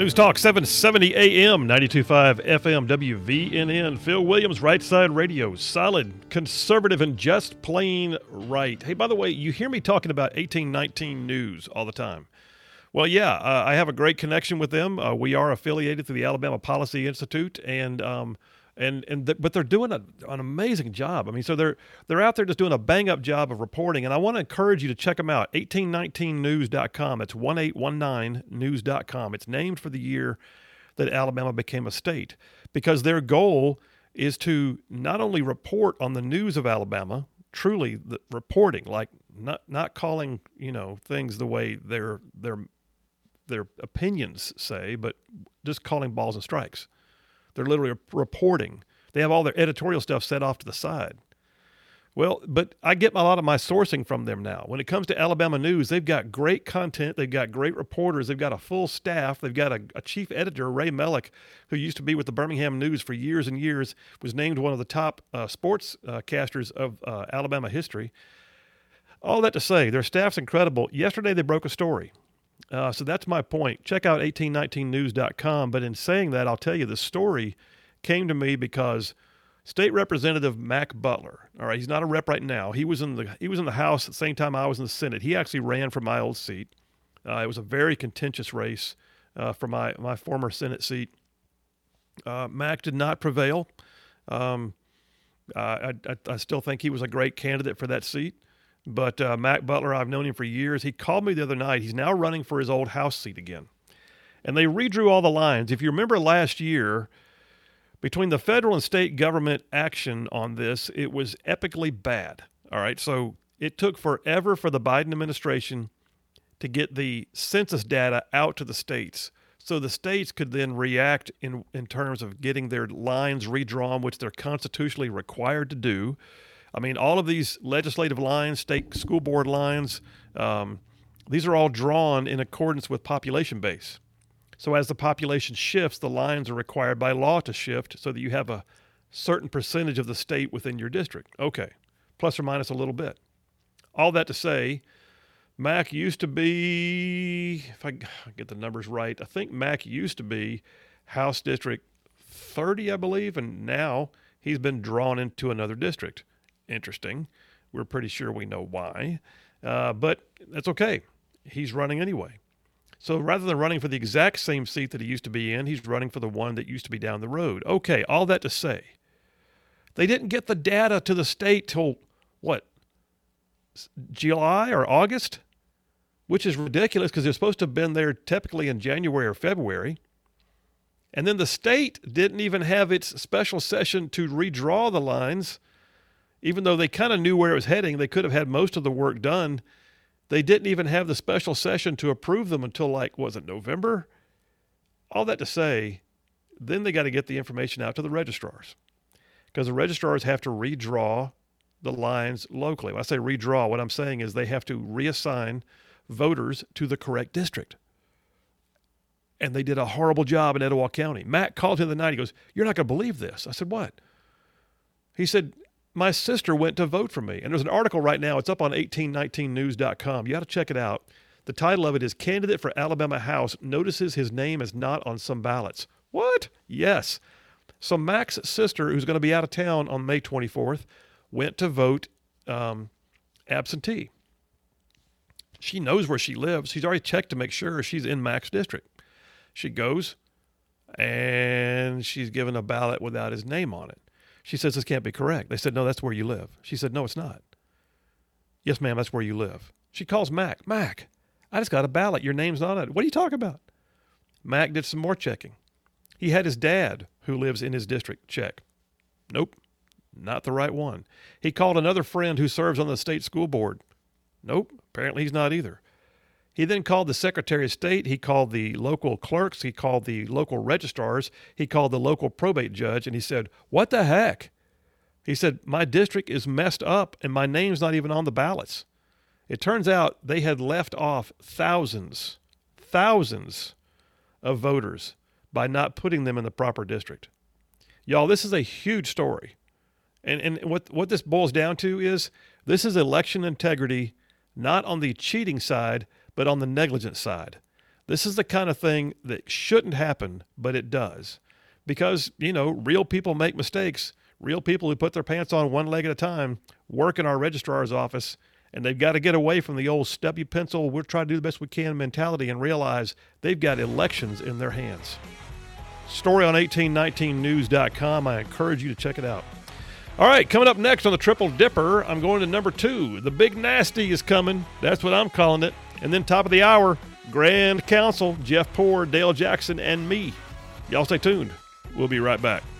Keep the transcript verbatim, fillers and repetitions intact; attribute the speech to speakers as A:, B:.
A: News Talk seven seventy A M, ninety-two point five F M, W V N N. Phil Williams, Right Side Radio. Solid, conservative, and just plain right. Hey, by the way, you hear me talking about eighteen nineteen News all the time. Well, yeah, uh, I have a great connection with them. Uh, we are affiliated through the Alabama Policy Institute, and um, and and th- but they're doing a, an amazing job. I mean, so they're they're out there just doing a bang up job of reporting, and I want to encourage you to check them out. eighteen nineteen news dot com. It's one eight one nine news dot com. It's named for the year that Alabama became a state, because their goal is to not only report on the news of Alabama, truly the reporting, like not not calling you know things the way their their their opinions say, but just calling balls and strikes. They're literally reporting. They have all their editorial stuff set off to the side. Well, but I get a lot of my sourcing from them now. When it comes to Alabama news, they've got great content. They've got great reporters. They've got a full staff. They've got a, a chief editor, Ray Mellick, who used to be with the Birmingham News for years and years, was named one of the top uh, sports uh, casters of uh, Alabama history. All that to say, their staff's incredible. Yesterday, they broke a story. Uh, so that's my point. Check out eighteen nineteen news dot com. But in saying that, I'll tell you the story came to me because State Representative Mac Butler, all right, he's not a rep right now. He was in the he was in the House at the same time I was in the Senate. He actually ran for my old seat. Uh, it was a very contentious race uh, for my, my former Senate seat. Uh, Mac did not prevail. Um, I, I, I still think he was a great candidate for that seat. But uh, Mac Butler, I've known him for years. He called me the other night. He's now running for his old House seat again. And they redrew all the lines. If you remember last year, between the federal and state government action on this, it was epically bad. All right, so it took forever for the Biden administration to get the census data out to the states, so the states could then react in, in terms of getting their lines redrawn, which they're constitutionally required to do. I mean, all of these legislative lines, state school board lines, um, these are all drawn in accordance with population base. So as the population shifts, the lines are required by law to shift so that you have a certain percentage of the state within your district. Okay, plus or minus a little bit. All that to say, Mac used to be, if I get the numbers right, I think Mac used to be House District thirty, I believe, and now he's been drawn into another district. Interesting. We're pretty sure we know why, uh, but that's okay. He's running anyway. So rather than running for the exact same seat that he used to be in, he's running for the one that used to be down the road. Okay, all that to say, they didn't get the data to the state till, what, July or August? Which is ridiculous because they're supposed to have been there typically in January or February. And then the state didn't even have its special session to redraw the lines. Even though they kind of knew where it was heading, they could have had most of the work done. They didn't even have the special session to approve them until, like, was it November? All that to say, then they got to get the information out to the registrars, because the registrars have to redraw the lines locally. When I say redraw, what I'm saying is they have to reassign voters to the correct district. And they did a horrible job in Etowah County. Matt called him the night. He goes, "You're not going to believe this." I said, "What?" He said, "My sister went to vote for me." And there's an article right now. It's up on eighteen nineteen news dot com. You got to check it out. The title of it is "Candidate for Alabama House Notices His Name is Not on Some Ballots." What? Yes. So Mac's sister, who's going to be out of town on May twenty-fourth, went to vote um, absentee. She knows where she lives. She's already checked to make sure she's in Mac's district. She goes, and she's given a ballot without his name on it. She says, "This can't be correct." They said, "No, that's where you live." She said, "No, it's not." "Yes, ma'am, that's where you live." She calls Mac. "Mac, I just got a ballot. Your name's not on it. What are you talking about?" Mac did some more checking. He had his dad, who lives in his district, check. Nope, not the right one. He called another friend who serves on the state school board. Nope, apparently he's not either. He then called the Secretary of State. He called the local clerks. He called the local registrars. He called the local probate judge, and he said, "What the heck?" He said, "My district is messed up, and my name's not even on the ballots." It turns out they had left off thousands, thousands of voters by not putting them in the proper district. Y'all, this is a huge story. And, and what, what this boils down to is this is election integrity, not on the cheating side, but on the negligent side. This is the kind of thing that shouldn't happen, but it does. Because, you know, real people make mistakes. Real people who put their pants on one leg at a time work in our registrar's office, and they've got to get away from the old stub your pencil, we'll try to do the best we can mentality and realize they've got elections in their hands. Story on eighteen nineteen news dot com. I encourage you to check it out. All right, coming up next on the Triple Dipper, I'm going to number two. The Big Nasty is coming. That's what I'm calling it. And then top of the hour, Grand Council, Jeff Poor, Dale Jackson, and me. Y'all stay tuned. We'll be right back.